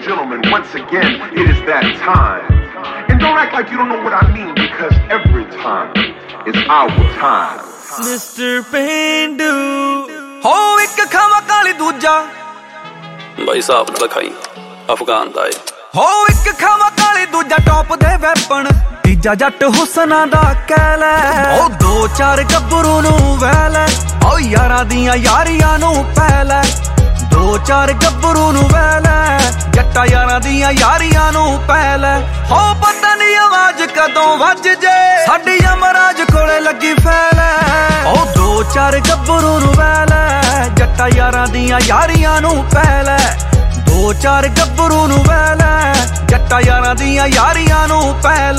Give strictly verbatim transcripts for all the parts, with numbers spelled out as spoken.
gentlemen, once again, it is that time. And don't act like you don't know what I mean, because every time is our time. Mister Pendu ho ek khawa kali dooja भाई साहब ना खाई अफगान दा हो एक खावा काली दूजा top दे weapon तीजा जट हुसना दा कहल ओ दो चार गब्बरू नू वैल ओ यारा दियां यारियां नू पहल दो चार गब्बरू नू वैल जट्टा यारा दियां यारियां नू पहल हो पता नहीं आवाज कदों वज जे साडी अमराज कोले लगी फैल ओ दो चार गब्बरू नू वैल जट्टा यारा दियां यारियां नू पहल दो चार गब्बरू नू वैल जट्टा यारां दियां यारियां नू पहल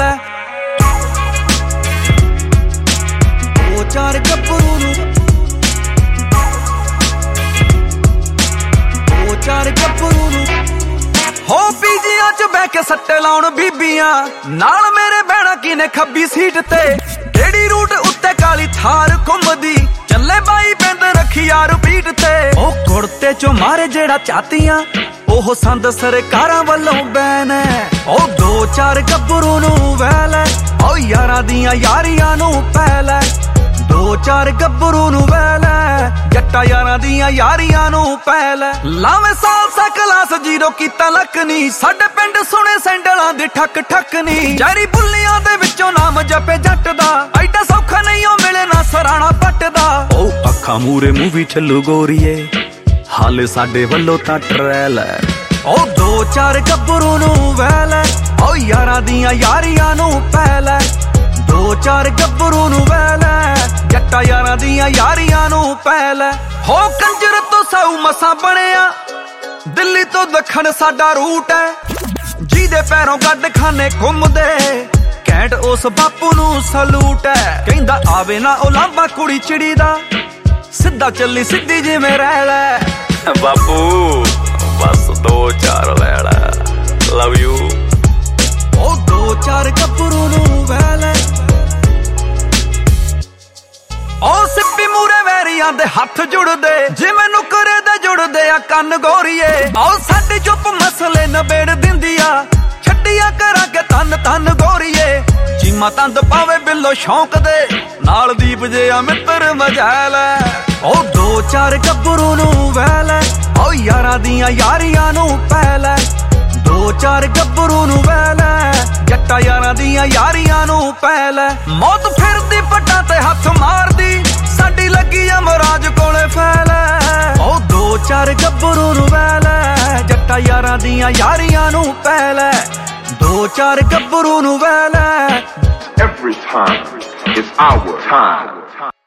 दो चार गब्बरू नू दो चार गब्बरू नू हो पीजियां च बह के सट्टे लाउण बीबियां नाल मेरे बहना किने खब्बी सीट ते केड़ी रूट उत्ते काली थार घुमदी चले बाई पिंड रखी यार पीठ ते ओ कुर्ते चो मारे जेड़ा चातियां ओह संद सरकारां वल्लों बैन ओ दो चार गब्बरू नू वैल ओ यारां दियां यारियां नू पहल दो चार गब्बरू नू वैल जट्टा यारां दियां यारियां नू पहल लावे साल सा क्लास जीरो कीता लक नी साडे पिंड सुने सैंडलां दी ठक ठक नी जारी बुल्लियां दे विचों नाम जपे जट दा ऐडा सौखा नहीं ओ मिले ना सराणा पट दा ओ अखां मूरे मूवी छल्लू गोरीए हाले साडे वल्लों तां ट्रैल ओ दो चार गब्बरू नू वैल ओ यारां दियां यारियां नू पहल दो चार गब्बरू नू वैल जट्टा यारां दियां यारियां नू पहल हो कंजर तो साऊ मसा बणिया दिल्ली तो दखण साडा रूट है जीदे पैरों गड्ड खाने घुमदे कैंट उस बापू नू सलूट है कहंदा आवे ना ओ लांबा कुड़ी चिड़ी दा सिद्धा चली सिद्धी जिवें रैल बापू बस दो चार वैला लव यू ओ दो चार गब्बरू नू वैल ओ सिप्पी मूरे वैरियां दे हथ जुड़दे जिवें नुकरे दे जुड़दे आ कन्न गोरीए ओ साडी चुप मसले नबेड़ दिंदी आ छड्डिया करा के तन तन गोरीए चीमा तंद पावे बिल्लो शौक दे नाल दीप जे आ मित्र मजैल ओ दो चार गब्बरू नू वैल ओ यारां दियां यारियां नू पहल दो चार गब्बरू नू वैल जट्टा यारां दियां यारियां नू पहल मौत फिरदी पट्टां ते हथ मारदी साडी लगी अमराज कोले फैल ओ दो चार गब्बरू नू वैल जट्टा यारां दियां यारियां नू पहल दो चार गब्बरू नू वैल Every time is our time.